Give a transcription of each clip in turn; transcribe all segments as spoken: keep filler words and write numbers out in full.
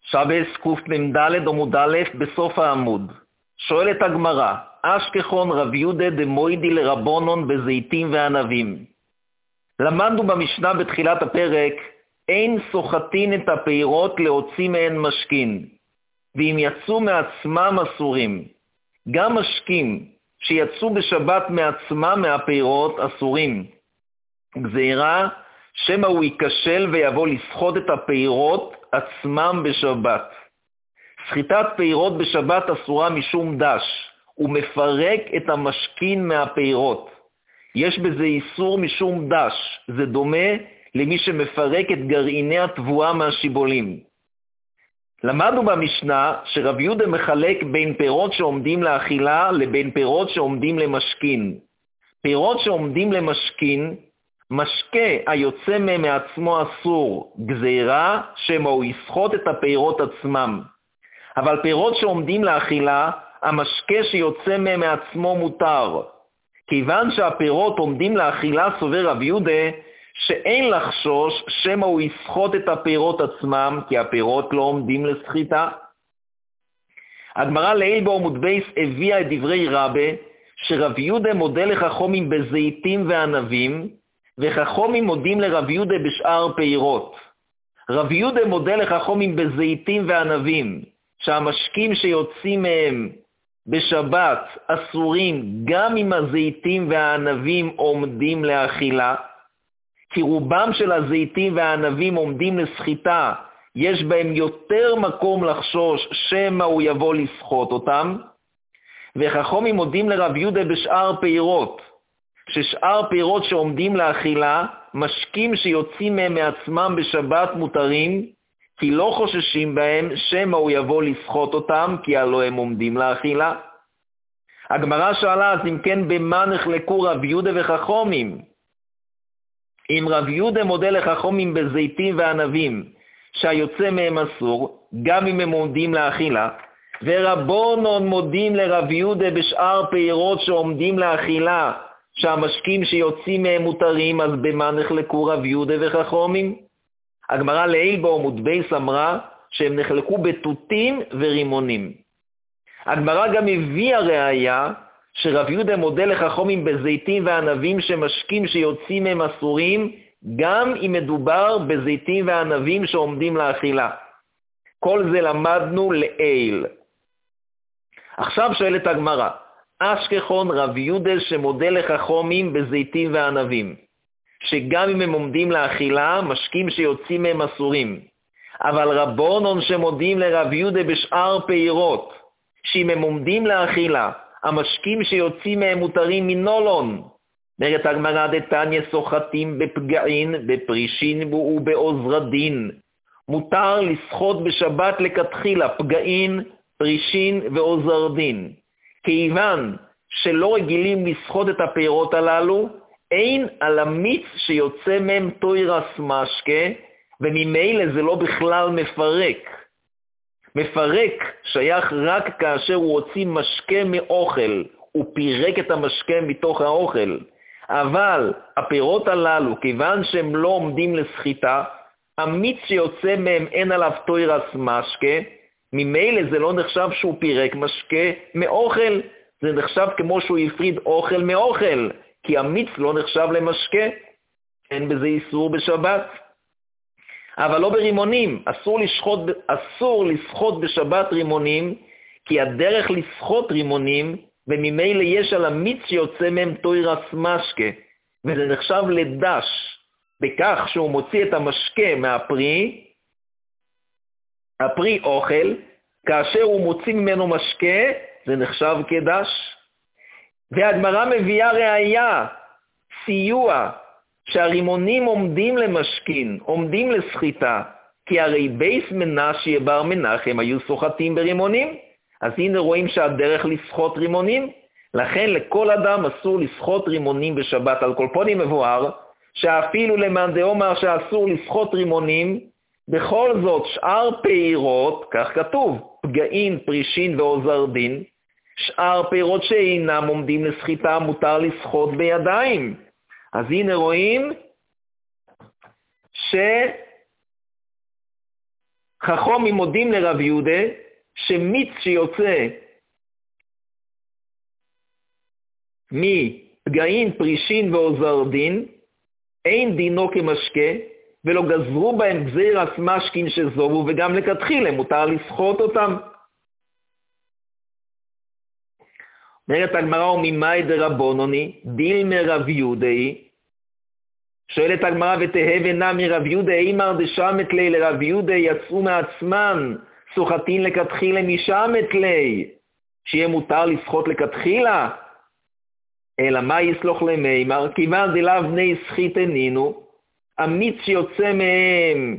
שבס קמ"ד עמוד א' בסוף העמוד. שואלת הגמרא, אשכחון רב יהודה דמוידי לרבונון בזיתים וענבים. למדנו במשנה בתחילת הפרק, אין סוחטין את הפירות להוציא מהן משכין, ואם יצאו מעצמם אסורים. גם משקים שיצאו בשבת מעצמם מהפירות אסורים. גזירה, שמא הוא ייכשל ויבוא לסחוט את הפירות עצמם בשבת. סחיטת פירות בשבת אסורה משום דש, הוא מפרק את המשכין מהפירות. יש בזה איסור משום דש, זה דומה למי שמפרק את גרעיני התבואה מהשיבולים. למדנו במשנה שרב יהודה מחלק בין פירות שעומדים לאכילה לבין פירות שעומדים למשכין. פירות שעומדים למשכין, משקה היוצא מהם מעצמו אסור, גזירה שמא הוא יסחוט את הפירות עצמם. אבל פירות שעומדים לאכילה, המשקה שיוצא מהם מעצמו מותר. כיוון שהפירות עומדים לאכילה, סובר רב יהודה שאין לחשוש שמא הוא יסחוט את הפירות עצמם, כי הפירות לא עומדים לסחיטה. הגמרא לעיל בעמוד בייס הביאה את דברי רבה, שרב יהודה מודה לחכמים בזיתים וענבים, וחכמים מודים לרב יהודה בשאר פירות. רב יהודה מודה לחכמים בזיתים וענבים, שהמשקים שיוצאים מהם בשבת אסורים גם אם הזיתים והענבים עומדים לאכילה, כי רובם של הזיתים והענבים עומדים לסחיטה, יש בהם יותר מקום לחשוש שמא הוא יבוא לסחוט אותם. וחכמים מודים לרב יהודה בשאר פירות, ששאר פירות שעומדים לאכילה, משקים שיוצאים מהם מעצמם בשבת מותרים, כי לא חוששים בהם שמא הוא יבוא לסחוט אותם, כי הלא הם עומדים לאכילה. הגמרא שאלה, אז אם כן במה נחלקו רב יהודה וחכמים? אם רב יהודה מודה לחכמים בזיתים וענבים, שהיוצא מהם אסור, גם אם הם עומדים לאכילה, ורבונון מודים לרב יהודה בשאר פירות שעומדים לאכילה, שהמשקים שיוצאים מהם מותרים, אז במה נחלקו רב יהודה וחכמים? הגמרא לעיל בעמוד בייס אמרה שהם נחלקו בתותים ורימונים. הגמרא גם הביאה ראיה שרב יהודה מודה לחכמים בזיתים וענבים שמשקים שיוצאים מהם אסורים, גם אם מדובר בזיתים וענבים שעומדים לאכילה. כל זה למדנו לעיל. עכשיו שואלת הגמרא, אשכחון רב יהודה שמודה לחכמים בזיתים וענבים, שגם אם הם עומדים לאכילה, משקים שיוצאים מהם אסורים. אבל רבונון שמודים לרב יהודה בשאר פירות, שאם הם עומדים לאכילה, המשקים שיוצאים מהם מותרים מנולון. אומרת הגמרא דתניא סוחטים בפגעין, בפרישין ובעוזרדין. מותר לסחוט בשבת לכתחילה פגעין, פרישין ועוזרדין. כיוון שלא רגילים לסחוט את הפירות הללו, אין על המיץ שיוצא מהם תוירס משקה, וממילא זה לא בכלל מפרק. מפרק שייך רק כאשר הוא הוציא משקה מאוכל, הוא פירק את המשקה מתוך האוכל. אבל הפירות הללו, כיוון שהם לא עומדים לסחיטה, המיץ שיוצא מהם אין עליו תוירס משקה, ממילא זה לא נחשב שהוא פירק משקה מאוכל, זה נחשב כמו שהוא יפריד אוכל מאוכל, כי המיץ לא נחשב למשקה, אין בזה איסור בשבת. אבל לא ברימונים, אסור לשחוט, אסור לסחוט בשבת רימונים, כי הדרך לסחוט רימונים, וממילא יש על המיץ שיוצא מהם תוירס משקה, וזה נחשב לדש, בכך שהוא מוציא את המשקה מהפרי, הפרי אוכל, כאשר הוא מוציא ממנו משקה, זה נחשב כדש. והגמרא מביאה ראיה, סיוע, שהרימונים עומדים למשכין, עומדים לסחיטה, כי הרי בייס מנשי בר מנחם היו סוחטים ברימונים, אז הנה רואים שהדרך לסחוט רימונים, לכן לכל אדם אסור לסחוט רימונים בשבת. על כל פנים מבואר, שאפילו למאן דאמר שאסור לסחוט רימונים, בכל זאת שאר פירות, כך כתוב, פגעין, פרישין ועוזרדין, שאר פירות שאינם עומדים לסחיטה מותר לסחוט בידיים. אז הנה רואים חכמים מודים לרב יהודה שמיץ שיוצא מפגעין, פרישין ועוזרדין, אין דינו כמשקה, ולא גזרו בהם גזירס משכין שזובו, וגם לכתחילה מותר לסחוט אותם. אומרת הגמרא, וממאי דרבנוני, דילמא רב יהודאי, שואלת הגמרא, ותהא נמי רב יהודה, אימר דשמת לי לרב יהודה, יצאו מעצמן, סוחטין לכתחילה משמת לי, שיהיה מותר לסחוט לכתחילה? אלא מה יסלוח למימר? כיוון דלאו בני סחית ענינו, המיץ שיוצא מהם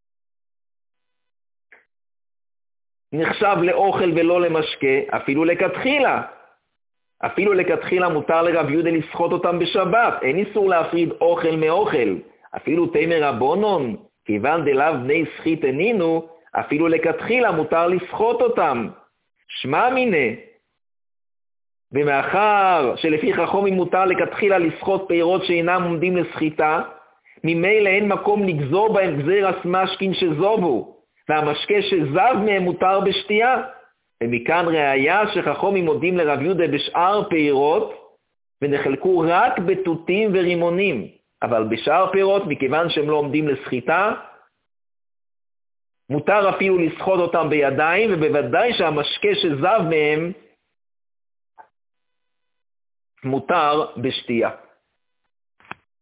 נחשב לאוכל ולא למשקה, אפילו לכתחילה. אפילו לכתחילה מותר לרב יהודה לסחוט אותם בשבת, אין איסור להפריד אוכל מאוכל. אפילו תימא רבונון, כיוון דלאו בני סחית ענינו, אפילו לכתחילה מותר לסחוט אותם. שמע מיני, ומאחר שלפי חכמים מותר לכתחילה לסחוט פירות שאינם עומדים לסחיטה, ממילא אין מקום לגזור בהם גזירס משכין שזובו, והמשקה שזב מהם מותר בשתייה. ומכאן ראיה שחכמים מודים לרב יהודה בשאר פירות, ונחלקו רק בתותים ורימונים, אבל בשאר פירות, מכיוון שהם לא עומדים לסחיטה, מותר אפילו לסחוט אותם בידיים, ובוודאי שהמשקה שזב מהם מותר בשתייה.